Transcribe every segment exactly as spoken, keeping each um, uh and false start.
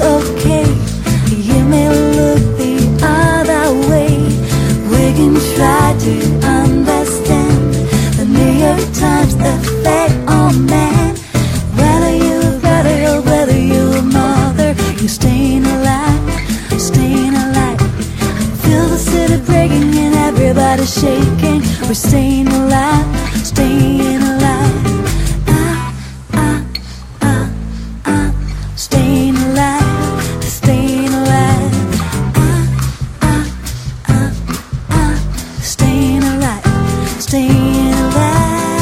okay. You may look the other way. We can try to understand the New York Times effect on man. Whether you're a brother or whether you're a mother, you're staying alive, staying alive. Feel the city breaking and everybody shaking. We're staying alive, staying alive. Ah, ah, ah, ah. Staying alive, staying alive. Ah, ah, ah, ah. Staying alive, staying alive.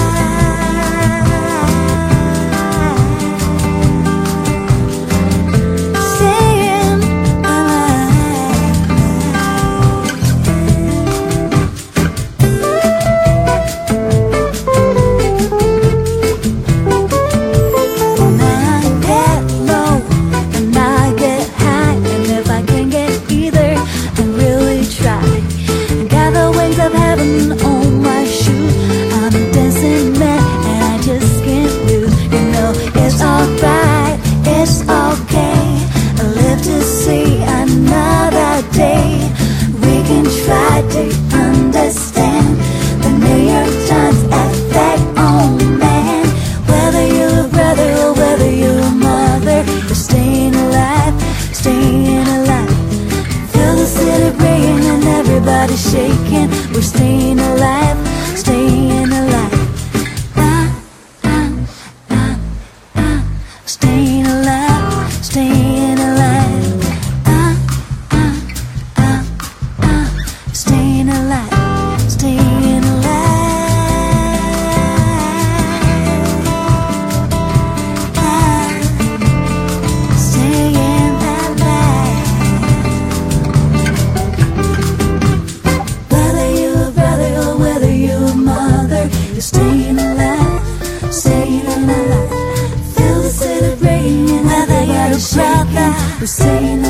On my shoe, I'm a dancing man and I just can't lose. You know it's alright, it's okay. I live to see another day. We can try to understand the New York Times effect on man. Whether you're a brother or whether you're a mother, you're staying alive, staying alive. Feel the city breaking and everybody shaking. We're staying alive, staying alive. Ah, ah, ah, ah. Staying alive, staying alive. Ah, ah, ah, ah. Staying alive, staying alive. Ah, staying alive. Whether you're a brother or whether you're a mother, you're staying alive, staying alive. Feel the city breaking and everybody shaking. We're staying alive.